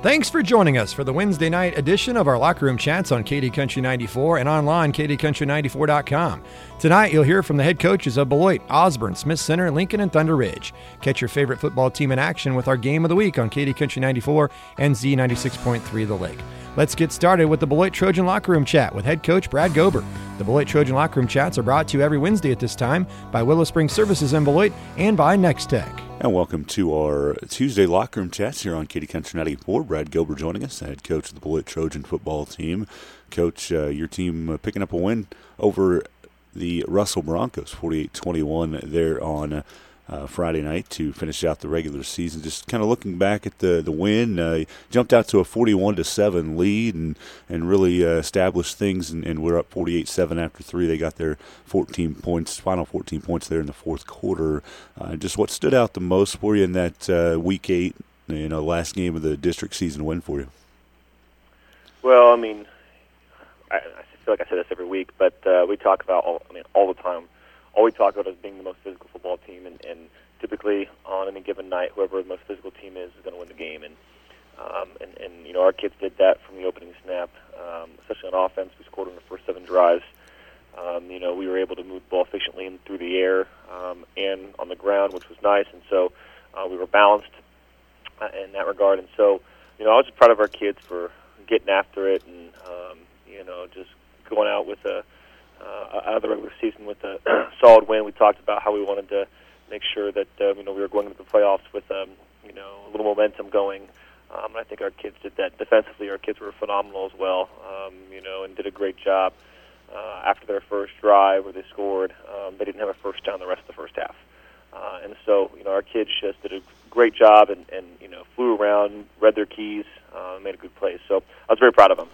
Thanks for joining us for the Wednesday night edition of our Locker Room Chats on KD Country 94 and online, kdcountry94.com. Tonight, you'll hear from the head coaches of Beloit, Osborne, Smith Center, Lincoln, and Thunder Ridge. Catch your favorite football team in action with our Game of the Week on KD Country 94 and Z96.3 The Lake. Let's get started with the Beloit Trojan Locker Room Chat with head coach Brad Gober. The Beloit Trojan Locker Room Chats are brought to you every Wednesday at this time by Willow Spring Services in Beloit and by Next Tech. And welcome to our Tuesday Locker Room Chats here on KD Country 94. Brad Gober joining us, the head coach of the Beloit Trojan football team. Coach, your team picking up a win over the Russell Broncos, 48-21 there on Friday night to finish out the regular season. Just kind of looking back at the win, jumped out to a 41-7 lead and really established things, and we're up 48-7 after 3. They got their final 14 points there in the fourth quarter. Just what stood out the most for you in that Week 8, last game of the district season win for you? Well, I mean, I feel like I say this every week, but we talk about all the time. All we talk about is being the most physical football team, and typically on any given night, whoever the most physical team is going to win the game. And our kids did that from the opening snap, especially on offense. We scored on the first 7 drives. We were able to move the ball efficiently and through the air and on the ground, which was nice. And so we were balanced in that regard. And so, I was just proud of our kids for getting after it and, just going out with out of the regular season with a solid win. We talked about how we wanted to make sure that we were going into the playoffs with a little momentum going. And I think our kids did that. Defensively, our kids were phenomenal as well, and did a great job. After their first drive where they scored, they didn't have a first down the rest of the first half. And so, our kids just did a great job and flew around, read their keys, made a good play. So I was very proud of them.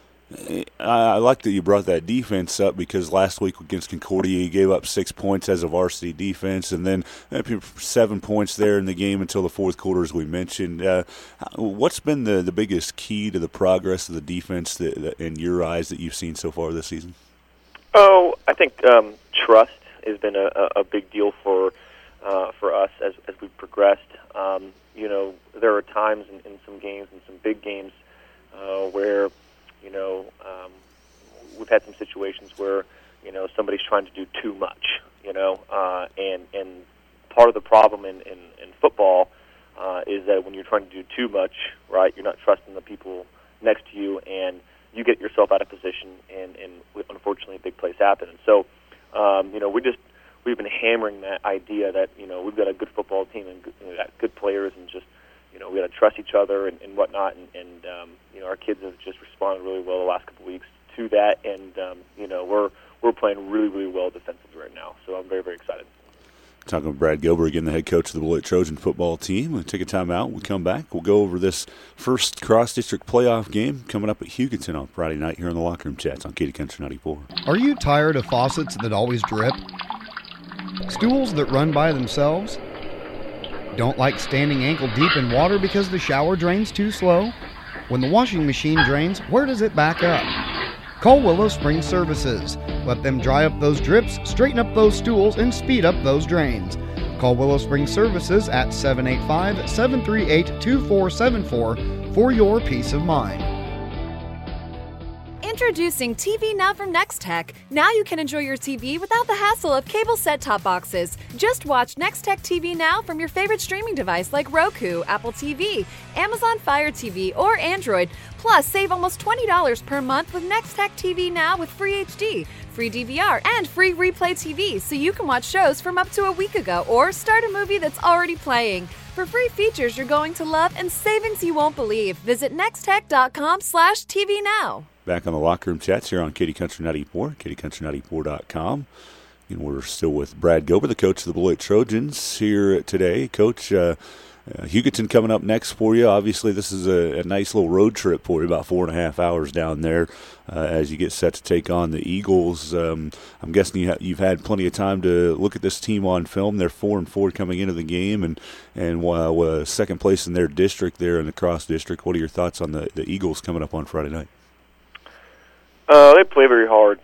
I like that you brought that defense up because last week against Concordia, you gave up 6 points as a varsity defense, and then 7 points there in the game until the fourth quarter, as we mentioned. What's been the biggest key to the progress of the defense that in your eyes that you've seen so far this season? Oh, I think trust has been a big deal for us as we progressed. There are times in some games, in some big games, where we've had some situations where, somebody's trying to do too much, and part of the problem in football is that when you're trying to do too much, right, you're not trusting the people next to you, and you get yourself out of position, and unfortunately big plays happen. And so, we've been hammering that idea that, we've got a good football team and got good players, and just, we got to trust each other and whatnot, and our kids have just responded really well the last couple of weeks to that, and we're playing really, really well defensively right now. So I'm very, very excited. Talking with Brad Gober again, the head coach of the Beloit Trojan football team. We'll take a time out. We'll come back. We'll go over this first cross-district playoff game coming up at Hugoton on Friday night here in the Locker Room Chats on KD Country 94. Are you tired of faucets that always drip? Stools that run by themselves? Don't like standing ankle deep in water because the shower drains too slow? When the washing machine drains, where does it back up? Call Willow Spring Services. Let them dry up those drips, straighten up those stools, and speed up those drains. Call Willow Spring Services at 785-738-2474 for your peace of mind. Introducing TV Now from Next Tech. Now you can enjoy your TV without the hassle of cable set-top boxes. Just watch Next Tech TV Now from your favorite streaming device like Roku, Apple TV, Amazon Fire TV, or Android. Plus, save almost $20 per month with Next Tech TV Now with free HD, free DVR, and free replay TV, so you can watch shows from up to a week ago or start a movie that's already playing. For free features you're going to love and savings you won't believe, visit nexttech.com/TV Now. Back on the Locker Room Chats here on KD Country 94, kdcountry94.com. We're still with Brad Gober, the coach of the Beloit Trojans, here today. Coach, Hugoton coming up next for you. Obviously, this is a nice little road trip for you, about 4.5 hours down there as you get set to take on the Eagles. I'm guessing you've had plenty of time to look at this team on film. They're 4-4 coming into the game and second place in their district there in the Cross District. What are your thoughts on the Eagles coming up on Friday night? They play very hard,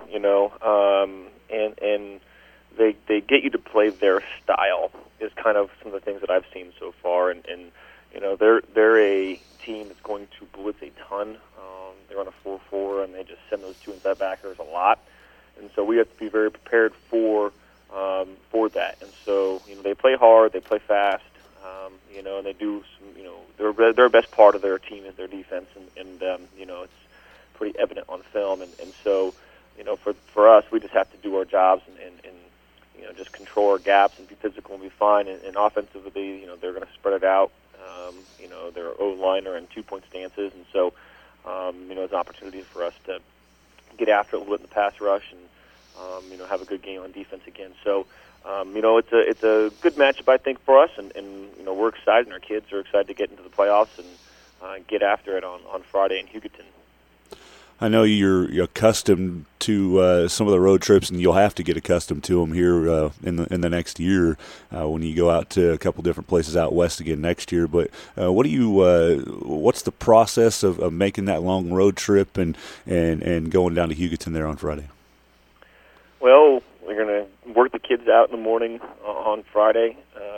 and they get you to play their style is kind of some of the things that I've seen so far. And they're a team that's going to blitz a ton. They run a 4-4, and they just send those two inside backers a lot. And so we have to be very prepared for that. And so, they play hard, they play fast, and they do some, their best part of their team is their defense, and it's pretty evident on film. And so, for us, we just have to do our jobs and just control our gaps and be physical and be fine. And offensively, they're going to spread it out. Their O-line are in 2-point stances, and so, it's an opportunity for us to get after it a little bit in the pass rush and, have a good game on defense again. So, it's a good matchup, I think, for us, and we're excited, and our kids are excited to get into the playoffs and get after it on Friday in Hugoton. I know you're accustomed to some of the road trips, and you'll have to get accustomed to them here in the next year when you go out to a couple different places out west again next year. But what's the process of making that long road trip and going down to Hugoton there on Friday? Well, we're going to work the kids out in the morning on Friday,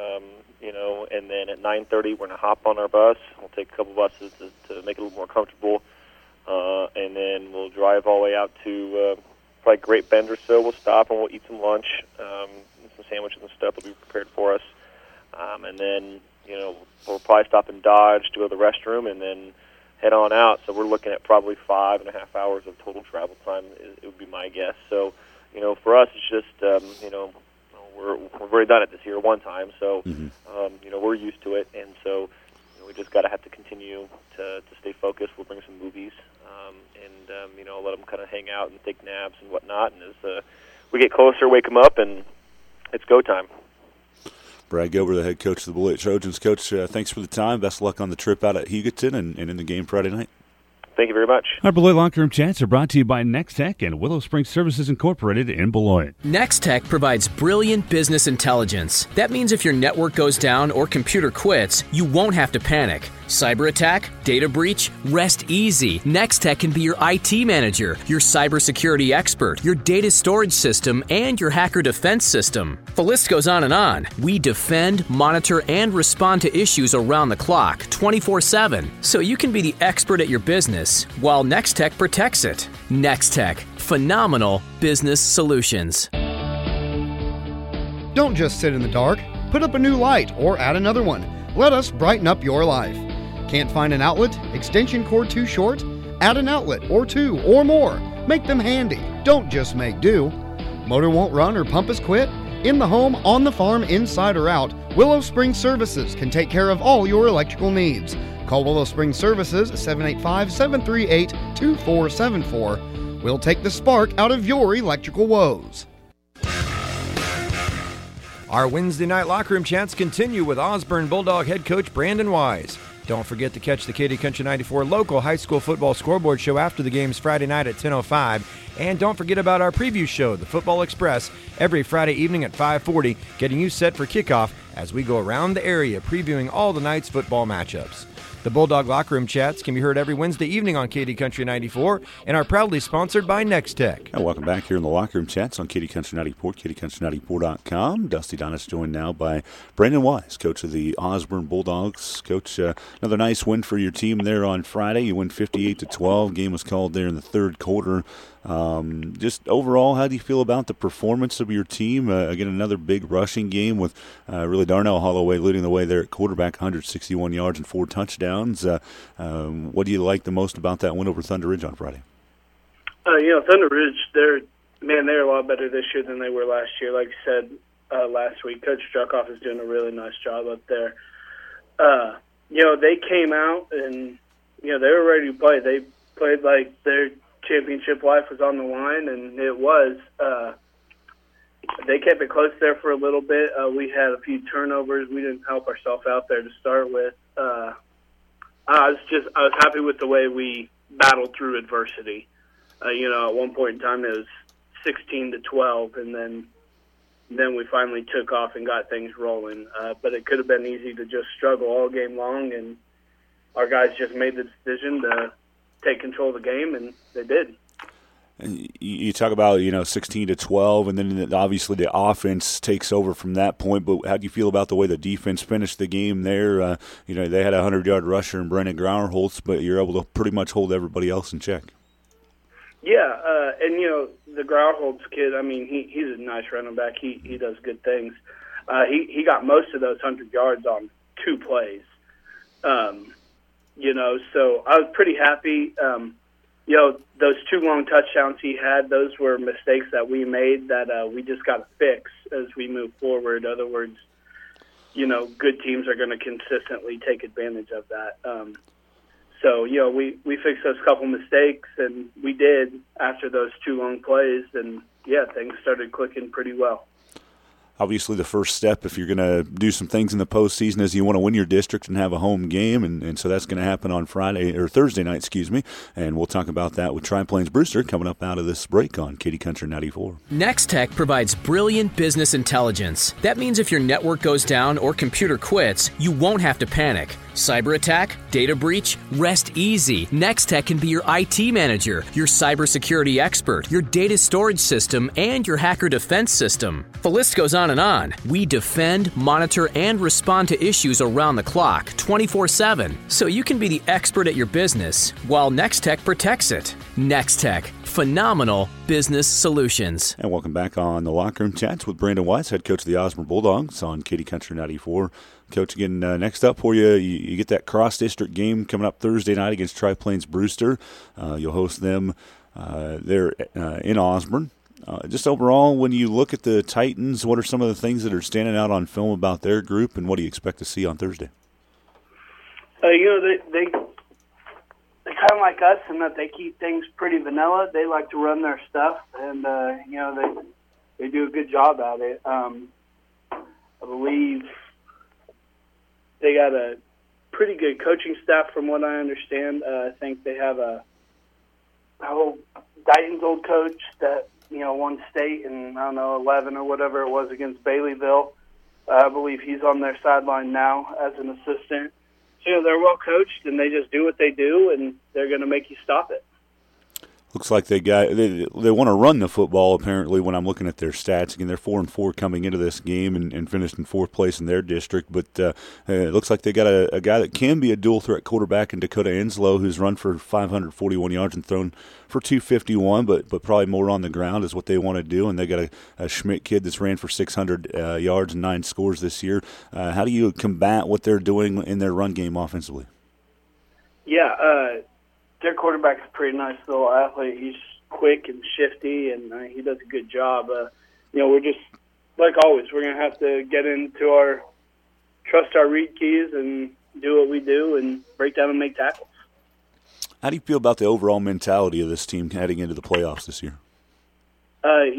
and then at 9:30 we're going to hop on our bus. We'll take a couple buses to make it a little more comfortable. And then we'll drive all the way out to probably Great Bend or so. We'll stop and we'll eat some lunch, some sandwiches and stuff will be prepared for us. And then, we'll probably stop in Dodge, to go to the restroom, and then head on out. So we're looking at probably 5.5 hours of total travel time, it would be my guess. So, for us, it's just, we've already done it this year one time. So, we're used to it. And so, we just got to have to continue to stay focused. We'll bring some movies, and let them kind of hang out and take naps and whatnot. And as we get closer, wake them up, and it's go time. Brad Gilbert, the head coach of the Beloit Trojans. Coach, thanks for the time. Best of luck on the trip out at Hugoton and in the game Friday night. Thank you very much. Our Beloit Locker Room Chats are brought to you by Next Tech and Willow Springs Services Incorporated in Beloit. Next Tech provides brilliant business intelligence. That means if your network goes down or computer quits, you won't have to panic. Cyber attack, data breach, rest easy. Next Tech can be your IT manager, your cybersecurity expert, your data storage system, and your hacker defense system. The list goes on and on. We defend, monitor, and respond to issues around the clock, 24/7, so you can be the expert at your business while Next Tech protects it. Next Tech, phenomenal business solutions. Don't just sit in the dark. Put up a new light or add another one. Let us brighten up your life. Can't find an outlet? Extension cord too short? Add an outlet or two or more. Make them handy. Don't just make do. Motor won't run or pump is quit? In the home, on the farm, inside or out, Willow Springs Services can take care of all your electrical needs. Call Willow Springs Services 785-738-2474. We'll take the spark out of your electrical woes. Our Wednesday night locker room chats continue with Osborne Bulldog head coach Brandon Wise. Don't forget to catch the Katy Country 94 local high school football scoreboard show after the games Friday night at 10:05. And don't forget about our preview show, The Football Express, every Friday evening at 5:40, getting you set for kickoff as we go around the area previewing all the night's football matchups. The Bulldog Locker Room Chats can be heard every Wednesday evening on Katy Country 94 and are proudly sponsored by Next Tech. And welcome back here in the Locker Room Chats on Katy Country 94, KatyCountry94.com. Dusty Donis joined now by Brandon Wise, coach of the Osborne Bulldogs. Coach, another nice win for your team there on Friday. You win 58-12. Game was called there in the third quarter. Just overall, how do you feel about the performance of your team? Again, another big rushing game with really Darnell Holloway leading the way there at quarterback, 161 yards and 4 touchdowns. What do you like the most about that win over Thunder Ridge on Friday? Thunder Ridge, they're a lot better this year than they were last year. Like you said last week, Coach Druckoff is doing a really nice job up there. They came out and, they were ready to play. They played like their championship life was on the line, and it was. They kept it close there for a little bit. We had a few turnovers. We didn't help ourselves out there to start with. I was happy with the way we battled through adversity. At one point in time it was 16-12, and then we finally took off and got things rolling. But it could have been easy to just struggle all game long, and our guys just made the decision to take control of the game, and they did. you talk about 16-12, and then obviously the offense takes over from that point. But how do you feel about the way the defense finished the game there? They had a 100-yard rusher in Brandon Grauerholtz, but you're able to pretty much hold everybody else in check. Yeah, and the Grauerholtz kid, I mean, he's a nice running back. He does good things. He got most of those 100 yards on 2 plays. So I was pretty happy. Those 2 long touchdowns he had, those were mistakes that we made that we just got to fix as we move forward. In other words, good teams are going to consistently take advantage of that. So we fixed those couple mistakes, and we did after those 2 long plays, and, things started clicking pretty well. Obviously, the first step, if you're going to do some things in the postseason, is you want to win your district and have a home game, and so that's going to happen on Thursday night, and we'll talk about that with Tri-Plains Brewster coming up out of this break on Katy Country 94. Next Tech provides brilliant business intelligence. That means if your network goes down or computer quits, you won't have to panic. Cyber attack, data breach, rest easy. Next Tech can be your IT manager, your cybersecurity expert, your data storage system, and your hacker defense system. The list goes on and on. We defend, monitor, and respond to issues around the clock, 24/7, so you can be the expert at your business while Next Tech protects it. Next Tech, phenomenal business solutions. And welcome back on the Locker Room Chats with Brandon Weiss, head coach of the Osborne Bulldogs on Katy Country 94. Coach, again, next up for you, you get that cross-district game coming up Thursday night against Tri-Plains Brewster. You'll host them there in Osborne. Just overall, when you look at the Titans, what are some of the things that are standing out on film about their group, and what do you expect to see on Thursday? They kind of like us in that they keep things pretty vanilla. They like to run their stuff, and they do a good job at it. I believe they got a pretty good coaching staff, from what I understand. I think they have Dighton's old coach that won state in 11 or whatever it was against Baileyville. I believe he's on their sideline now as an assistant. So they're well coached, and they just do what they do, and they're going to make you stop it. Looks like they want to run the football, apparently, when I'm looking at their stats. Again, they're 4-4 coming into this game and finished in 4th place in their district. But it looks like they got a guy that can be a dual-threat quarterback in Dakota Enslow, who's run for 541 yards and thrown for 251, but probably more on the ground is what they want to do. And they got a Schmidt kid that's ran for 600 yards and 9 scores this year. How do you combat what they're doing in their run game offensively? Yeah, their quarterback's a pretty nice little athlete. He's quick and shifty, and he does a good job. We're just, like always, we're going to have to get into trust our read keys and do what we do and break down and make tackles. How do you feel about the overall mentality of this team heading into the playoffs this year? They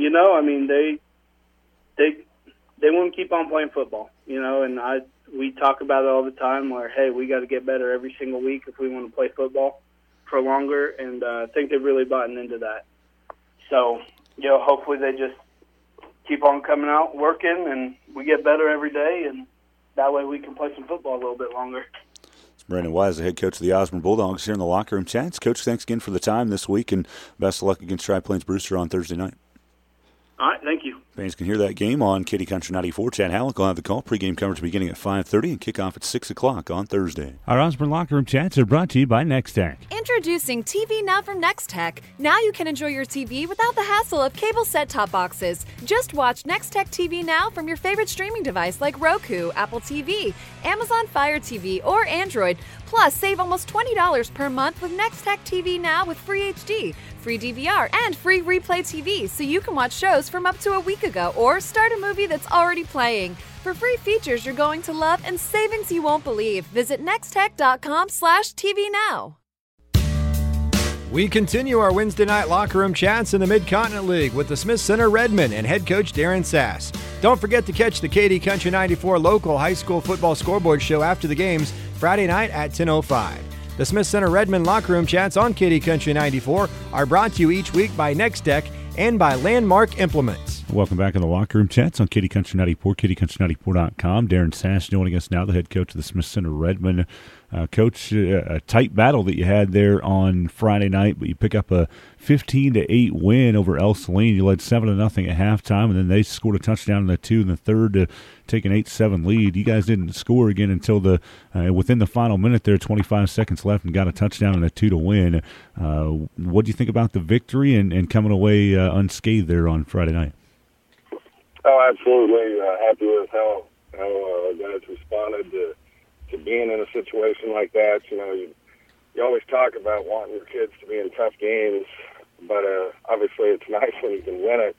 want to keep on playing football, and we talk about it all the time where, hey, we got to get better every single week if we want to play football for longer, and I think they've really bought into that. So, hopefully they just keep on coming out, working, and we get better every day, and that way we can play some football a little bit longer. It's Brandon Wise, the head coach of the Osborne Bulldogs, here in the Locker Room Chats. Coach, thanks again for the time this week, and best of luck against Tri-Plains Brewster on Thursday night. All right, thank you. Fans can hear that game on Katy Country 94. Chad Halleck will have the call. Pre-game coverage beginning at 5:30 and kickoff at 6 o'clock on Thursday. Our Osborne Locker Room Chats are brought to you by Next Tech. Introducing TV Now from Next Tech. Now you can enjoy your TV without the hassle of cable set-top boxes. Just watch Next Tech TV Now from your favorite streaming device like Roku, Apple TV, Amazon Fire TV, or Android. Plus, save almost $20 per month with Next Tech TV Now with free HD, free DVR, and free replay TV, so you can watch shows from up to a week ago or start a movie that's already playing. For free features you're going to love and savings you won't believe, visit nexttech.com/TVNow. We continue our Wednesday night locker room chats in the Mid-Continent League with the Smith Center Redmen and head coach Darren Sass. Don't forget to catch the Katy Country 94 local high school football scoreboard show after the games Friday night at 10:05. The Smith Center Redmen locker room chats on Katy Country 94 are brought to you each week by Next Tech and by Landmark Implements. Welcome back in the Locker Room Chats on Kitty Country 94, kittycountry94.com. Darren Sass joining us now, the head coach of the Smith Center Redmen. Coach, a tight battle that you had there on Friday night, but you pick up a 15-8 win over El Saline. You led 7-0 at halftime, and then they scored a touchdown in the 2 in the third to take an 8-7 lead. You guys didn't score again until within the final minute there, 25 seconds left, and got a touchdown and a 2 to win. What do you think about the victory and coming away unscathed there on Friday night? Oh, absolutely. Happy with how our guys responded to being in a situation like that. You know, you always talk about wanting your kids to be in tough games, but obviously it's nice when you can win it.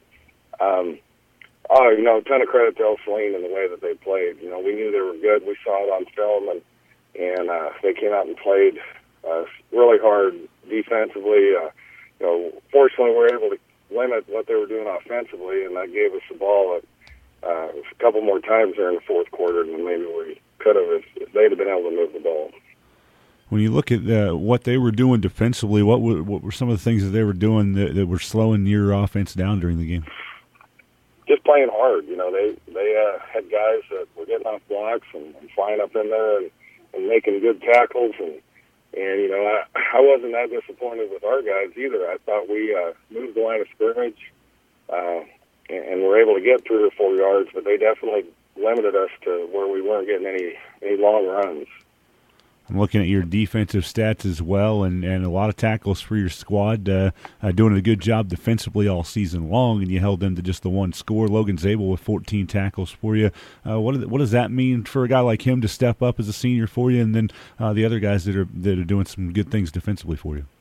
A ton of credit to El Saline in the way that they played. You know, we knew they were good. We saw it on film, and they came out and played really hard defensively. Fortunately, we were able to limit what they were doing offensively, and that gave us the ball a couple more times there in the fourth quarter than maybe we could have if they'd have been able to move the ball. When you look at what they were doing defensively, what were some of the things that they were doing that were slowing your offense down during the game? Just playing hard. You know, they had guys that were getting off blocks and flying up in there and making good tackles and you know, I wasn't that disappointed with our guys either. I thought we moved the line of scrimmage and were able to get 3 or 4 yards, but they definitely limited us to where we weren't getting any long runs. I'm looking at your defensive stats as well, and a lot of tackles for your squad, doing a good job defensively all season long, and you held them to just the one score. Logan Zabel with 14 tackles for you. What does that mean for a guy like him to step up as a senior for you, and then the other guys that are doing some good things defensively for you?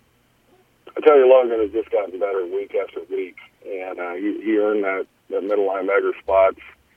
I tell you, Logan has just gotten better week after week, and he earned that middle linebacker spot,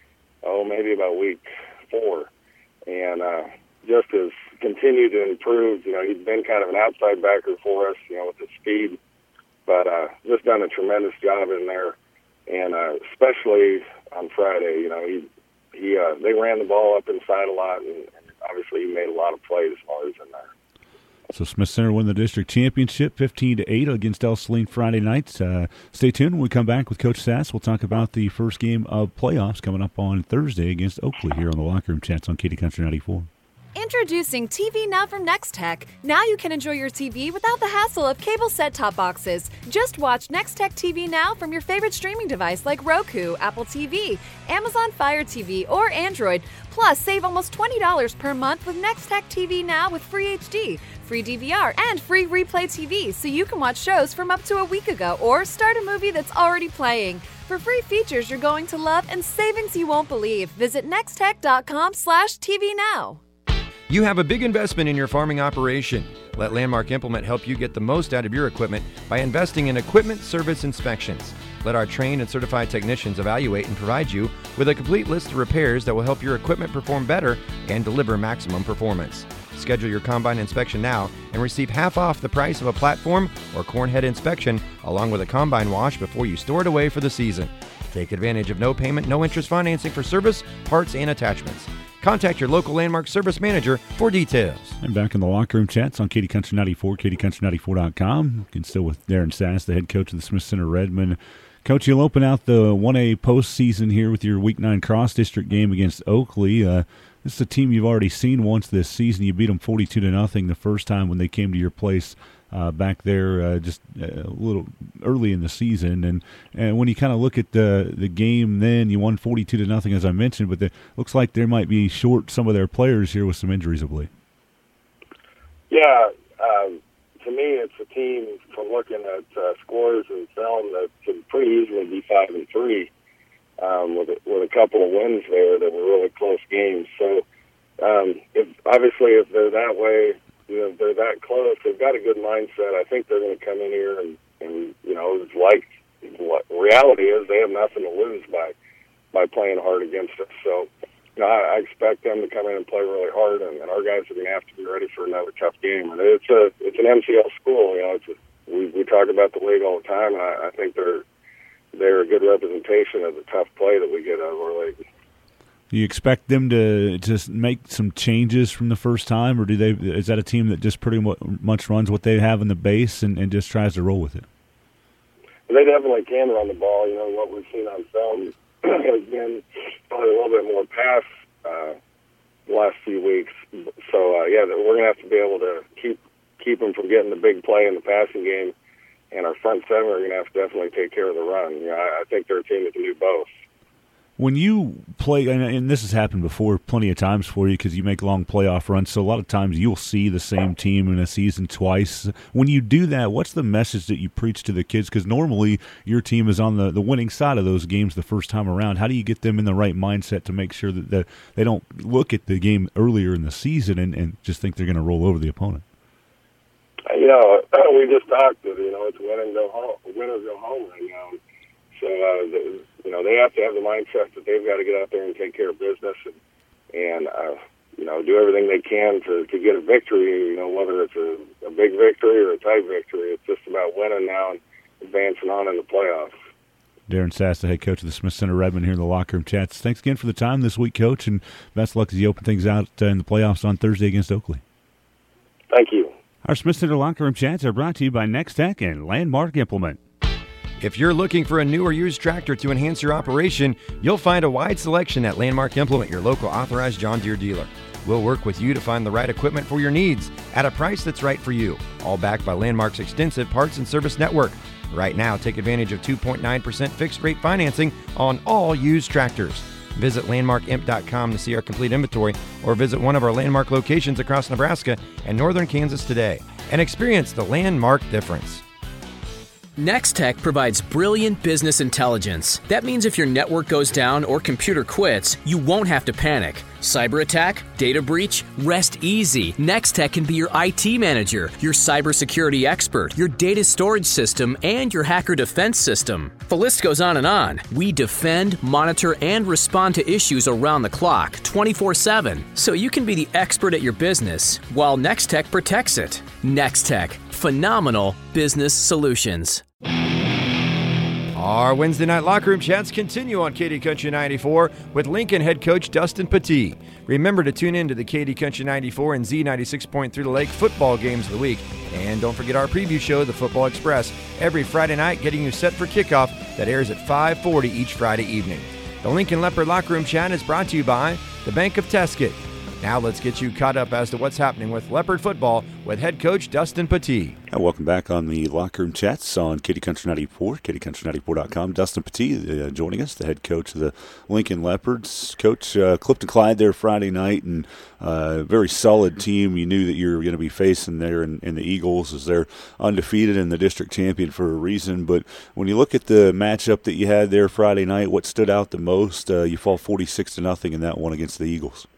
maybe about week 4, and just has continued to improve. You know, he's been kind of an outside backer for us, you know, with his speed, but just done a tremendous job in there, and especially on Friday. You know, they ran the ball up inside a lot, and obviously he made a lot of plays while he was in there. So Smith Center won the district championship 15-8 against El Saline Friday night. Stay tuned. When we come back with Coach Sass, we'll talk about the first game of playoffs coming up on Thursday against Oakley here on the Locker Room Chats on Kitty Country 94. Introducing TV Now from Nextech. Now you can enjoy your TV without the hassle of cable set-top boxes. Just watch Nextech TV Now from your favorite streaming device like Roku, Apple TV, Amazon Fire TV, or Android. Plus, save almost $20 per month with Nextech TV Now with free HD, free DVR, and free replay TV, so you can watch shows from up to a week ago or start a movie that's already playing. For free features you're going to love and savings you won't believe, visit nextech.com/TV Now. You have a big investment in your farming operation. Let Landmark Implement help you get the most out of your equipment by investing in equipment service inspections. Let our trained and certified technicians evaluate and provide you with a complete list of repairs that will help your equipment perform better and deliver maximum performance. Schedule your combine inspection now and receive half off the price of a platform or corn head inspection along with a combine wash before you store it away for the season. Take advantage of no payment, no interest financing for service, parts, and attachments. Contact your local Landmark service manager for details. I'm back in the Locker Room Chats on Kitty Country 94, kittycountry94.com. You can still with Darren Sass, the head coach of the Smith Center Redmen. Coach, you'll open out the 1A postseason here with your Week 9 cross-district game against Oakley. This is a team you've already seen once this season. You beat them 42-0 the first time when they came to your place back there just a little early in the season. And when you kind of look at the game then, you won 42-0, as I mentioned, but it looks like they might be short some of their players here with some injuries of late. Yeah, to me, it's a team, from looking at scores and film, that could pretty easily be 5-3 with a couple of wins there that were really close games. So if they're that way, you know, they're that close, they've got a good mindset. I think they're going to come in here and you know, it's like what reality is, they have nothing to lose by playing hard against us. So, you know, I expect them to come in and play really hard, and our guys are going to have to be ready for another tough game. And it's an MCL school. You know, we talk about the league all the time, and I think they're a good representation of the tough play that we get out of our league. Do you expect them to just make some changes from the first time, or is that a team that just pretty much runs what they have in the base and just tries to roll with it? they definitely can run the ball. What we've seen on film has been probably a little bit more pass the last few weeks. So, we're going to have to be able to keep them from getting the big play in the passing game. And our front seven are going to have to definitely take care of the run. I think they're a team that can do both. When you play, and this has happened before plenty of times for you because you make long playoff runs, so a lot of times you'll see the same team in a season twice. When you do that, what's the message that you preach to the kids? Because normally your team is on the winning side of those games the first time around. How do you get them in the right mindset to make sure that they don't look at the game earlier in the season and just think they're going to roll over the opponent? We just talked that, it's win or go home right now. So, they have to have the mindset that they've got to get out there and take care of business and do everything they can to get a victory, whether it's a big victory or a tight victory. It's just about winning now and advancing on in the playoffs. Darren Sass, the head coach of the Smith Center Redmond here in the Locker Room Chats. Thanks again for the time this week, Coach, and best luck as you open things out in the playoffs on Thursday against Oakley. Thank you. Our Smith Center Locker Room Chats are brought to you by Next Tech and Landmark Implement. If you're looking for a new or used tractor to enhance your operation, you'll find a wide selection at Landmark Implement, your local authorized John Deere dealer. We'll work with you to find the right equipment for your needs at a price that's right for you, all backed by Landmark's extensive parts and service network. Right now, take advantage of 2.9% fixed-rate financing on all used tractors. Visit landmarkimp.com to see our complete inventory or visit one of our Landmark locations across Nebraska and northern Kansas today and experience the Landmark difference. Nextech provides brilliant business intelligence. That means if your network goes down or computer quits, you won't have to panic. Cyber attack, data breach, rest easy. Nextech can be your IT manager, your cybersecurity expert, your data storage system, and your hacker defense system. The list goes on and on. We defend, monitor, and respond to issues around the clock, 24/7, so you can be the expert at your business while Nextech protects it. Nextech, phenomenal business solutions. Our Wednesday night locker room chats continue on KD Country 94 with Lincoln head coach Dustin Petit. Remember to tune in to the KD Country 94 and Z96.3 The Lake football games of the week. And don't forget our preview show, The Football Express, every Friday night, getting you set for kickoff that airs at 5:40 each Friday evening. The Lincoln Leopard locker room chat is brought to you by the Bank of Tesket. Now let's get you caught up as to what's happening with Leopard football with head coach Dustin Petit. And welcome back on the Locker Room Chats on KD Country 94, KDCountry94.com. Dustin Petit joining us, the head coach of the Lincoln Leopards. Coach, Clifton Clyde there Friday night, and very solid team. You knew that you were going to be facing there in the Eagles as they're undefeated and the district champion for a reason. But when you look at the matchup that you had there Friday night, what stood out the most? You fall 46-0 in that one against the Eagles.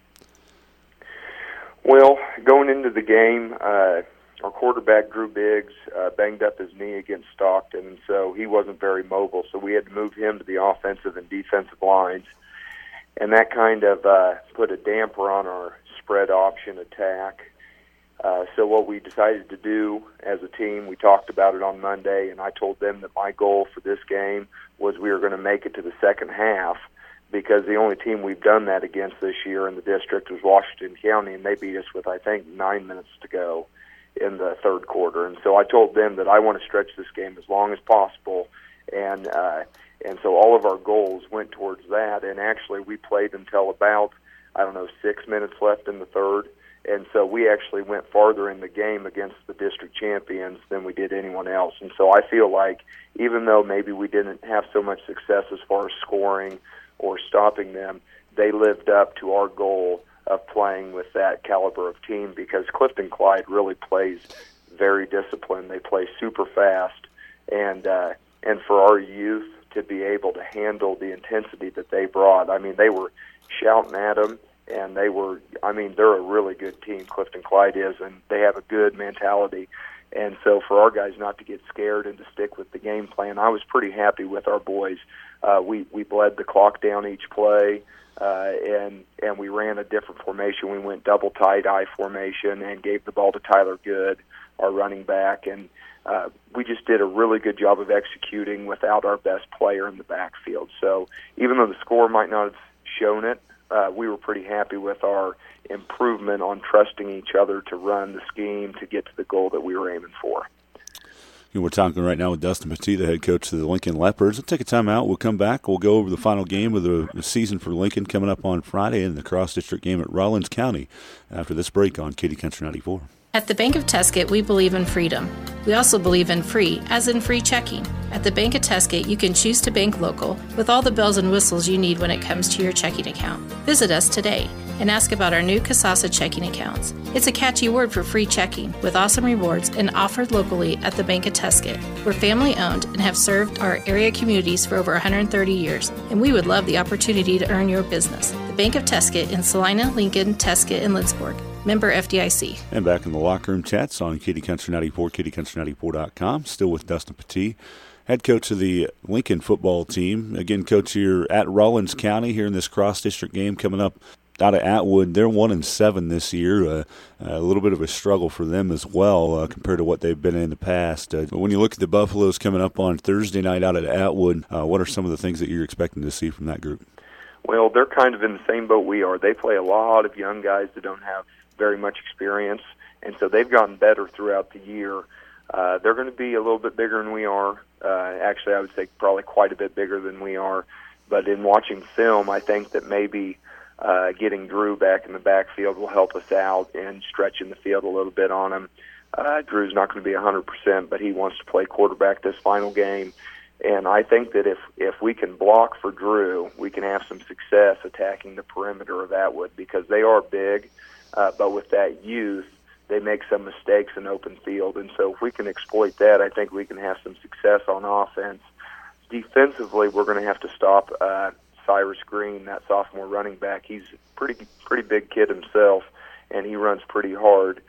Well, going into the game, our quarterback, Drew Biggs, banged up his knee against Stockton, and so he wasn't very mobile, so we had to move him to the offensive and defensive lines. And that kind of put a damper on our spread option attack. So what we decided to do as a team, we talked about it on Monday, and I told them that my goal for this game was we were going to make it to the second half, because the only team we've done that against this year in the district was Washington County, and they beat us with, I think, 9 minutes to go in the third quarter. And so I told them that I want to stretch this game as long as possible, and so all of our goals went towards that. And actually, we played until about, 6 minutes left in the third, and so we actually went farther in the game against the district champions than we did anyone else. And so I feel like even though maybe we didn't have so much success as far as scoring or stopping them, they lived up to our goal of playing with that caliber of team, because Clifton Clyde really plays very disciplined. They play super fast, and for our youth to be able to handle the intensity that they brought, they were shouting at them, and they're a really good team, Clifton Clyde is, and they have a good mentality. And so for our guys not to get scared and to stick with the game plan, I was pretty happy with our boys. We bled the clock down each play, and we ran a different formation. We went double tight eye formation and gave the ball to Tyler Good, our running back, and we just did a really good job of executing without our best player in the backfield. So even though the score might not have shown it, we were pretty happy with our improvement on trusting each other to run the scheme to get to the goal that we were aiming for. We're talking right now with Dustin Petit, the head coach of the Lincoln Leopards. We'll take a time out. We'll come back. We'll go over the final game of the season for Lincoln coming up on Friday and the cross-district game at Rollins County after this break on Katy Country 94. At the Bank of Tusket, we believe in freedom. We also believe in free, as in free checking. At the Bank of Tusket, you can choose to bank local with all the bells and whistles you need when it comes to your checking account. Visit us today and ask about our new Kasasa checking accounts. It's a catchy word for free checking with awesome rewards and offered locally at the Bank of Tusket. We're family-owned and have served our area communities for over 130 years, and we would love the opportunity to earn your business. The Bank of Tusket in Salina, Lincoln, Tusket, and Lindsborg. Member FDIC. And back in the locker room chats on Katy Country 94, KatyCountry94.com. Still with Dustin Petit, head coach of the Lincoln football team. Again, coach, you're at Rollins County here in this cross-district game coming up out of Atwood. They're 1-7 this year. A little bit of a struggle for them as well compared to what they've been in the past. When you look at the Buffaloes coming up on Thursday night out at Atwood, what are some of the things that you're expecting to see from that group? Well, they're kind of in the same boat we are. They play a lot of young guys that don't have very much experience, and so they've gotten better throughout the year. They're going to be a little bit bigger than we are. Actually, I would say probably quite a bit bigger than we are. But in watching film, I think that maybe getting Drew back in the backfield will help us out and stretching the field a little bit on him. Drew's not going to be 100%, but he wants to play quarterback this final game. And I think that if we can block for Drew, we can have some success attacking the perimeter of Atwood because they are big. But with that youth, they make some mistakes in open field. And so if we can exploit that, I think we can have some success on offense. Defensively, we're going to have to stop Cyrus Green, that sophomore running back. He's a pretty big kid himself, and he runs pretty hard.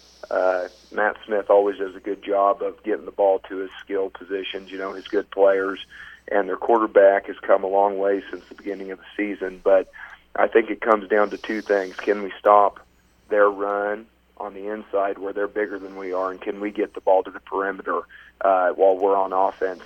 Matt Smith always does a good job of getting the ball to his skill positions, his good players. And their quarterback has come a long way since the beginning of the season. But I think it comes down to two things. Can we stop their run on the inside where they're bigger than we are, and can we get the ball to the perimeter while we're on offense?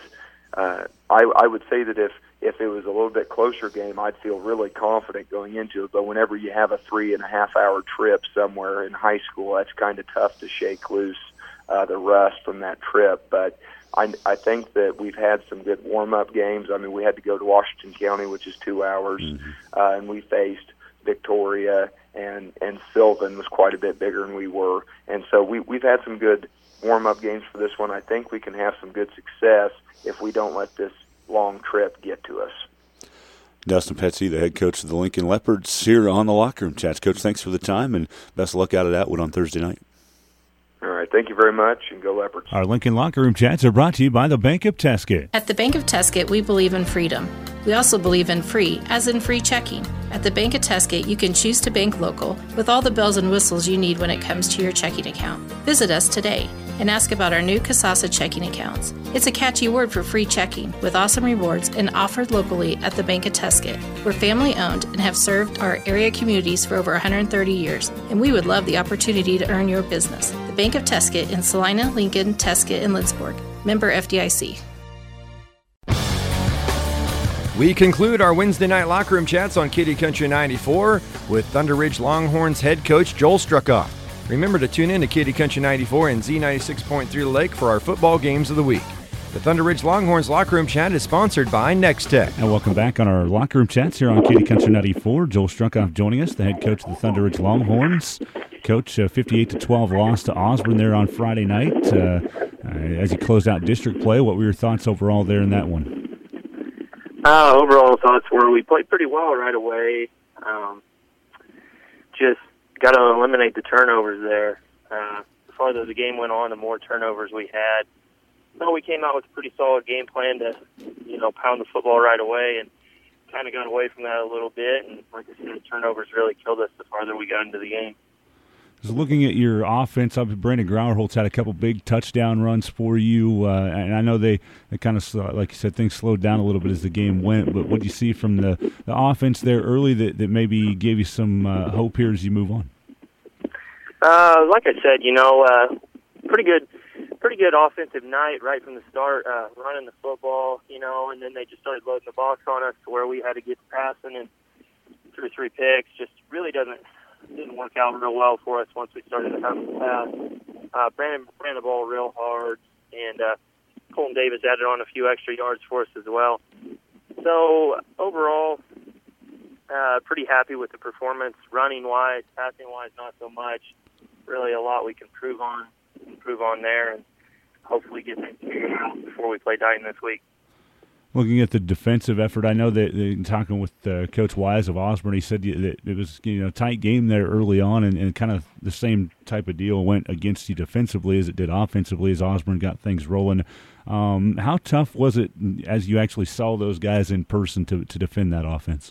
I would say that if it was a little bit closer game, I'd feel really confident going into it. But whenever you have a 3.5-hour trip somewhere in high school, that's kind of tough to shake loose the rust from that trip. But I think that we've had some good warm-up games. I mean, we had to go to Washington County, which is 2 hours, and we faced Victoria, and Sylvan was quite a bit bigger than we were. And so we've had some good warm-up games for this one. I think we can have some good success if we don't let this long trip get to us. Dustin Petit, the head coach of the Lincoln Leopards, here on the Locker Room Chats. Coach, thanks for the time, and best of luck out at Atwood on Thursday night. All right, thank you very much, and go Leopards. Our Lincoln Locker Room Chats are brought to you by the Bank of Tusket. At the Bank of Tusket, we believe in freedom. We also believe in free, as in free checking. At the Bank of Tusket, you can choose to bank local with all the bells and whistles you need when it comes to your checking account. Visit us today and ask about our new Kasasa checking accounts. It's a catchy word for free checking with awesome rewards and offered locally at the Bank of Tusket. We're family-owned and have served our area communities for over 130 years, and we would love the opportunity to earn your business. The Bank of Tusket in Salina, Lincoln, Tusket, and Lindsborg. Member FDIC. We conclude our Wednesday night locker room chats on Katy Country 94 with Thunder Ridge Longhorns head coach Joel Struckoff. Remember to tune in to Katy Country 94 and Z96.3 Lake for our football games of the week. The Thunder Ridge Longhorns locker room chat is sponsored by Next Tech. And welcome back on our locker room chats here on Katy Country 94. Joel Struckoff joining us, the head coach of the Thunder Ridge Longhorns. Coach, 58-12 loss to Osborne there on Friday night. As you closed out district play, what were your thoughts overall there in that one? Overall thoughts were we played pretty well right away. Just got to eliminate the turnovers there. The farther the game went on, the more turnovers we had. No, we came out with a pretty solid game plan to, pound the football right away, and kind of got away from that a little bit. And like I said, the turnovers really killed us the farther we got into the game. Just looking at your offense, Brandon Grauerholtz had a couple big touchdown runs for you, and I know they kind of, like you said, things slowed down a little bit as the game went, but what do you see from the offense there early that maybe gave you some hope here as you move on? Like I said, pretty good offensive night right from the start, running the football, and then they just started loading the box on us to where we had to get passing, and 2 or 3 picks just really didn't work out real well for us once we started to have the pass. Ran the ball real hard, and Colton Davis added on a few extra yards for us as well. So overall, pretty happy with the performance. Running-wise, passing-wise, not so much. Really a lot we can improve on there, and hopefully get things figured out before we play Dighton this week. Looking at the defensive effort, I know that talking with Coach Wise of Osborne, he said that it was tight game there early on, and kind of the same type of deal went against you defensively as it did offensively as Osborne got things rolling. How tough was it as you actually saw those guys in person to defend that offense?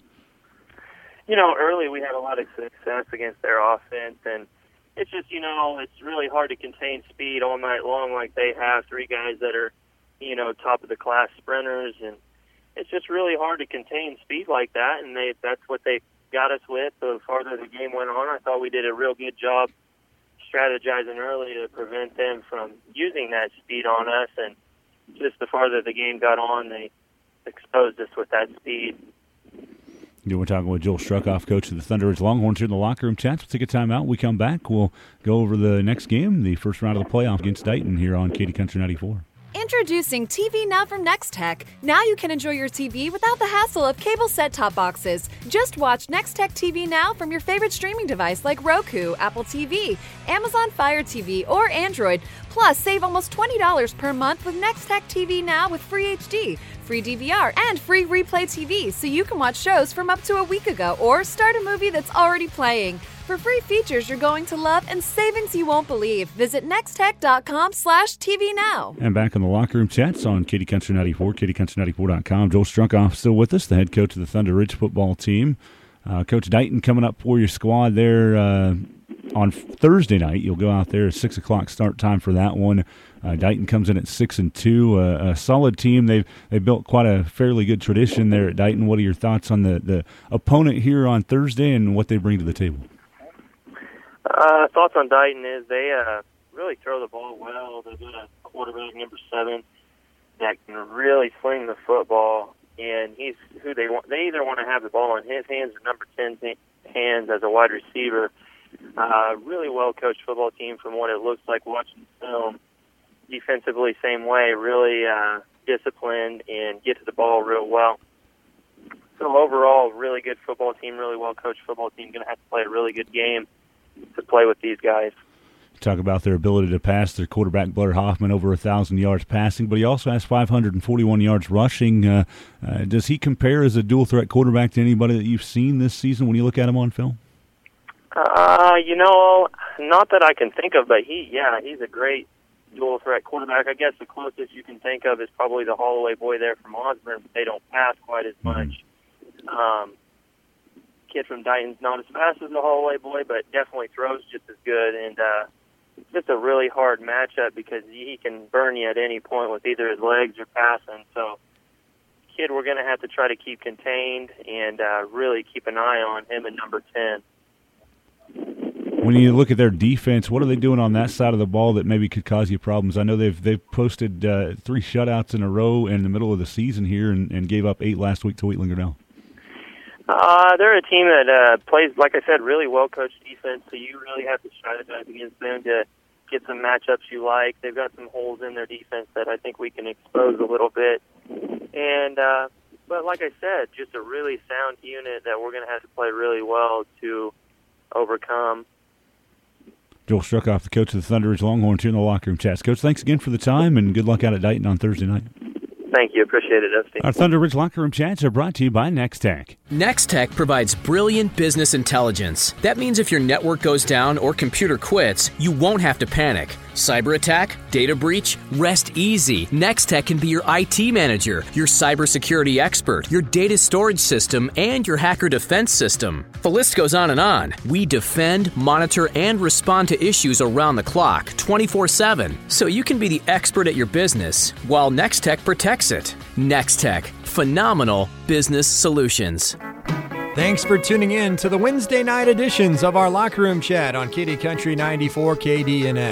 Early we had a lot of success against their offense, and it's just, it's really hard to contain speed all night long like they have. 3 guys that are top of the class sprinters, and it's just really hard to contain speed like that, and that's what they got us with. The farther the game went on, I thought we did a real good job strategizing early to prevent them from using that speed on us, and just the farther the game got on, they exposed us with that speed. We're talking with Joel Struckoff, coach of the Thunder Ridge Longhorns here in the locker room chats. We'll take a timeout. We come back. We'll go over the next game, the first round of the playoff against Dighton here on Katy Country 94. Introducing TV Now from Nextech. Now you can enjoy your TV without the hassle of cable set-top boxes. Just watch Nextech TV Now from your favorite streaming device like Roku, Apple TV, Amazon Fire TV, or Android. Plus, save almost $20 per month with Nextech TV Now with free HD, free DVR, and free replay TV, so you can watch shows from up to a week ago or start a movie that's already playing. For free features you're going to love and savings you won't believe, visit nextech.com/TVNow. And back in the locker room chats on Katy Country 94, KatyCountry94.com. Joel Struckoff still with us, the head coach of the Thunder Ridge football team. Coach Dighton coming up for your squad there on Thursday night. You'll go out there at 6 o'clock start time for that one. Dighton comes in at 6-2, a solid team. They've built quite a fairly good tradition there at Dighton. What are your thoughts on the opponent here on Thursday and what they bring to the table? Thoughts on Dighton is they really throw the ball well. They've got a quarterback, number 7, that can really sling the football, and he's who they want. They either want to have the ball in his hands or number 10's hands as a wide receiver. Really well-coached football team from what it looks like watching film. Defensively, same way, really disciplined and get to the ball real well. So overall, really good football team, really well-coached football team. Going to have to play a really good game to play with these guys. Talk about their ability to pass. Their quarterback, Blair Hoffman, over 1,000 yards passing, but he also has 541 yards rushing. Does he compare as a dual-threat quarterback to anybody that you've seen this season when you look at him on film? Not that I can think of, but he's a great dual-threat quarterback. I guess the closest you can think of is probably the Holloway boy there from Osborne, but they don't pass quite as much. Kid from Dighton's not as fast as the Holloway boy, but definitely throws just as good, and it's just a really hard matchup because he can burn you at any point with either his legs or passing. So, kid, we're going to have to try to keep contained and really keep an eye on him at number 10. When you look at their defense, what are they doing on that side of the ball that maybe could cause you problems? I know they've posted 3 shutouts in a row in the middle of the season here and gave up 8 last week to Wheatland-Grinnell. They're a team that plays, like I said, really well-coached defense, so you really have to strategize against them to get some matchups you like. They've got some holes in their defense that I think we can expose a little bit. And but like I said, just a really sound unit that we're going to have to play really well to overcome. Joel Struckoff, the coach of the Thunder Ridge Longhorns here in the locker room chats. Coach, thanks again for the time, and good luck out at Dighton on Thursday night. Thank you. Appreciate it, Dusty. Our Thunder Ridge Locker Room Chats are brought to you by Nextech. Nextech provides brilliant business intelligence. That means if your network goes down or computer quits, you won't have to panic. Cyber attack, data breach, rest easy. Nextech can be your IT manager, your cybersecurity expert, your data storage system, and your hacker defense system. The list goes on and on. We defend, monitor, and respond to issues around the clock, 24/7, so you can be the expert at your business while Nextech protects it. Nextech, phenomenal business solutions. Thanks for tuning in to the Wednesday night editions of our Locker Room Chat on Katy Country 94 KDNS.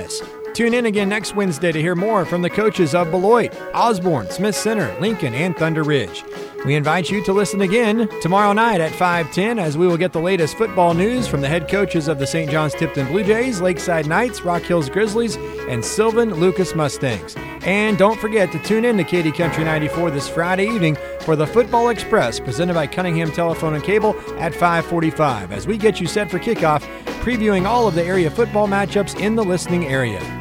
Tune in again next Wednesday to hear more from the coaches of Beloit, Osborne, Smith Center, Lincoln, and Thunder Ridge. We invite you to listen again tomorrow night at 5:10 as we will get the latest football news from the head coaches of the St. John's Tipton Blue Jays, Lakeside Knights, Rock Hills Grizzlies, and Sylvan Lucas Mustangs. And don't forget to tune in to Katy Country 94 this Friday evening for the Football Express presented by Cunningham Telephone and Cable at 5:45 as we get you set for kickoff, previewing all of the area football matchups in the listening area.